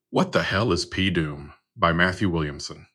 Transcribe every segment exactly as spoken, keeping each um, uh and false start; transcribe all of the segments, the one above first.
What the Hell is P-Doom? By Matthew Williamson.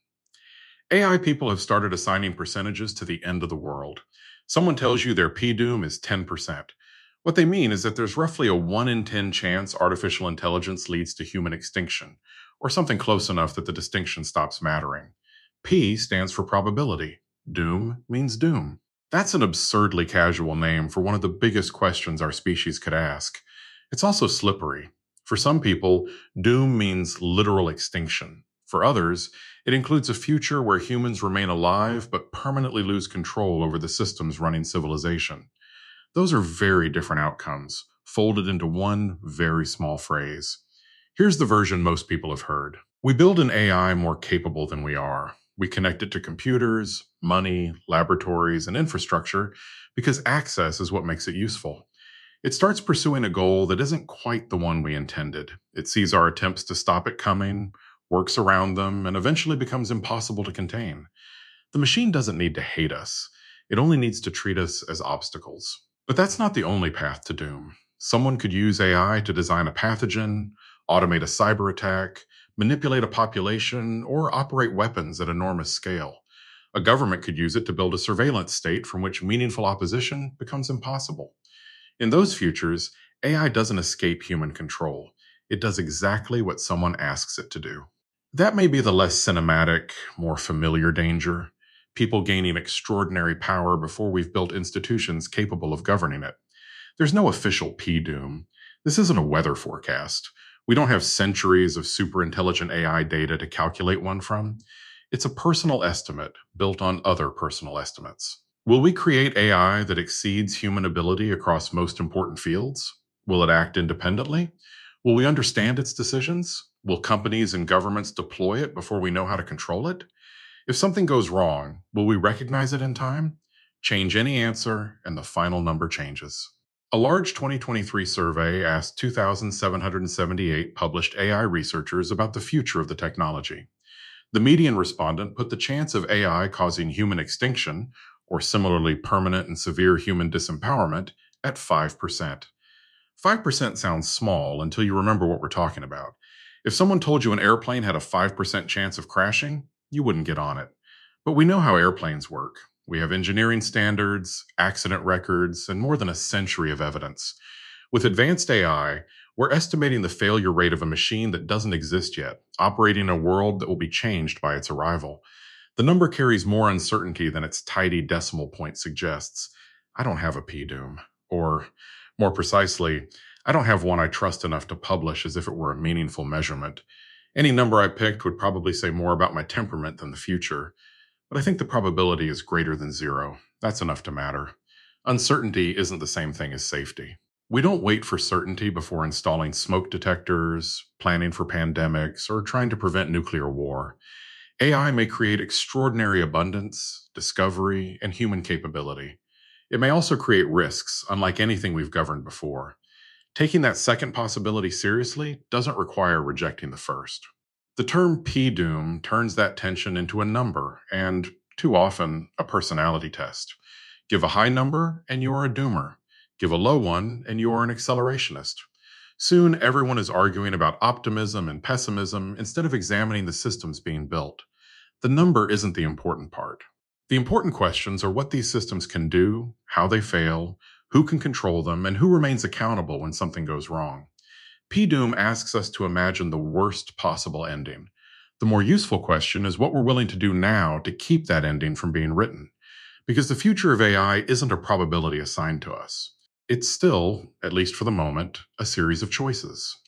A I people have started assigning percentages to the end of the world. Someone tells you their P-Doom is ten percent. What they mean is that there's roughly a one in ten chance artificial intelligence leads to human extinction, or something close enough that the distinction stops mattering. P stands for probability. Doom means doom. That's an absurdly casual name for one of the biggest questions our species could ask. It's also slippery. For some people, doom means literal extinction. For others, it includes a future where humans remain alive but permanently lose control over the systems running civilization. Those are very different outcomes, folded into one very small phrase. Here's the version most people have heard. We build an A I more capable than we are. We connect it to computers, money, laboratories, and infrastructure because access is what makes it useful. It starts pursuing a goal that isn't quite the one we intended. It sees our attempts to stop it coming, works around them, and eventually becomes impossible to contain. The machine doesn't need to hate us. It only needs to treat us as obstacles. But that's not the only path to doom. Someone could use A I to design a pathogen, automate a cyber attack, manipulate a population, or operate weapons at enormous scale. A government could use it to build a surveillance state from which meaningful opposition becomes impossible. In those futures, A I doesn't escape human control. It does exactly what someone asks it to do. That may be the less cinematic, more familiar danger. People gaining extraordinary power before we've built institutions capable of governing it. There's no official P-Doom. This isn't a weather forecast. We don't have centuries of superintelligent A I data to calculate one from. It's a personal estimate built on other personal estimates. Will we create A I that exceeds human ability across most important fields? Will it act independently? Will we understand its decisions? Will companies and governments deploy it before we know how to control it? If something goes wrong, will we recognize it in time? Change any answer, and the final number changes. A large twenty twenty-three survey asked two thousand seven hundred seventy-eight published A I researchers about the future of the technology. The median respondent put the chance of A I causing human extinction, or similarly permanent and severe human disempowerment, at five percent. five percent sounds small until you remember what we're talking about. If someone told you an airplane had a five percent chance of crashing, you wouldn't get on it. But we know how airplanes work. We have engineering standards, accident records, and more than a century of evidence. With advanced A I, we're estimating the failure rate of a machine that doesn't exist yet, operating in a world that will be changed by its arrival. The number carries more uncertainty than its tidy decimal point suggests. I don't have a P-Doom. Or, more precisely, I don't have one I trust enough to publish as if it were a meaningful measurement. Any number I picked would probably say more about my temperament than the future. But I think the probability is greater than zero. That's enough to matter. Uncertainty isn't the same thing as safety. We don't wait for certainty before installing smoke detectors, planning for pandemics, or trying to prevent nuclear war. A I may create extraordinary abundance, discovery, and human capability. It may also create risks, unlike anything we've governed before. Taking that second possibility seriously doesn't require rejecting the first. The term P-Doom turns that tension into a number and, too often, a personality test. Give a high number and you are a doomer. Give a low one and you are an accelerationist. Soon, everyone is arguing about optimism and pessimism instead of examining the systems being built. The number isn't the important part. The important questions are what these systems can do, how they fail, who can control them, and who remains accountable when something goes wrong. P-Doom asks us to imagine the worst possible ending. The more useful question is what we're willing to do now to keep that ending from being written. Because the future of A I isn't a probability assigned to us. It's still, at least for the moment, a series of choices.